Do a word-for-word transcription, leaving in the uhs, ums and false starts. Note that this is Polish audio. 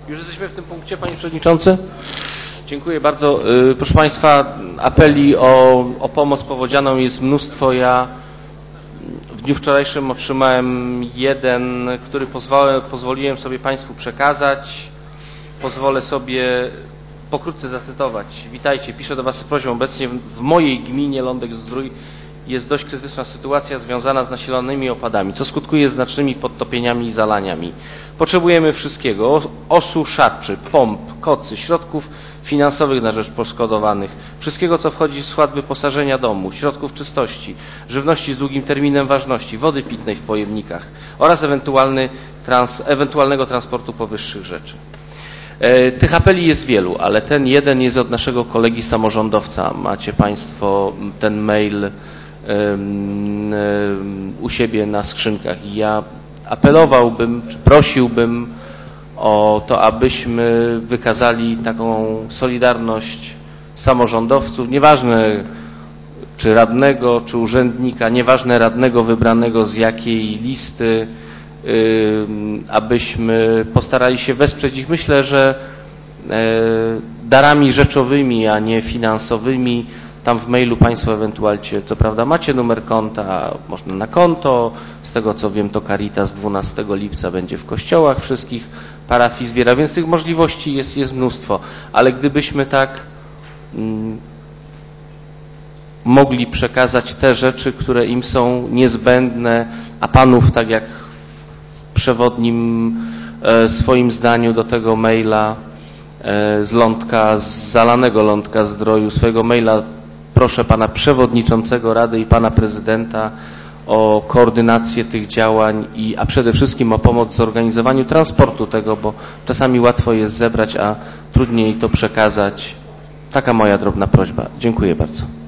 Już jesteśmy w tym punkcie, Panie Przewodniczący? Dziękuję bardzo. Proszę Państwa, apeli o, o pomoc powodzianą jest mnóstwo. Ja w dniu wczorajszym otrzymałem jeden, który pozwolę, pozwoliłem sobie Państwu przekazać. Pozwolę sobie pokrótce zacytować. Witajcie, piszę do Was z prośbą. Obecnie w mojej gminie Lądek-Zdrój jest dość krytyczna sytuacja związana z nasilonymi opadami, co skutkuje znacznymi podtopieniami i zalaniami. Potrzebujemy wszystkiego: osuszaczy, pomp, kocy, środków finansowych na rzecz poszkodowanych, wszystkiego, co wchodzi w skład wyposażenia domu, środków czystości, żywności z długim terminem ważności, wody pitnej w pojemnikach oraz ewentualny trans, ewentualnego transportu powyższych rzeczy. E, tych apeli jest wielu, ale ten jeden jest od naszego kolegi samorządowca. Macie Państwo ten mail u siebie na skrzynkach i ja apelowałbym, czy prosiłbym o to, abyśmy wykazali taką solidarność samorządowców, nieważne czy radnego, czy urzędnika, nieważne radnego wybranego z jakiej listy, abyśmy postarali się wesprzeć ich. Myślę, że darami rzeczowymi, a nie finansowymi. Tam w mailu Państwo ewentualnie, co prawda, macie numer konta, można na konto. Z tego co wiem, to Caritas dwunastego lipca będzie w kościołach wszystkich parafii zbiera, więc tych możliwości jest, jest mnóstwo. Ale gdybyśmy tak mm, mogli przekazać te rzeczy, które im są niezbędne, a Panów, tak jak w przewodnim e, swoim zdaniu do tego maila e, z Lądka, z zalanego Lądka Zdroju, swojego maila proszę Pana Przewodniczącego Rady i Pana Prezydenta o koordynację tych działań, i, a przede wszystkim o pomoc w zorganizowaniu transportu tego, bo czasami łatwo jest zebrać, a trudniej to przekazać. Taka moja drobna prośba. Dziękuję bardzo.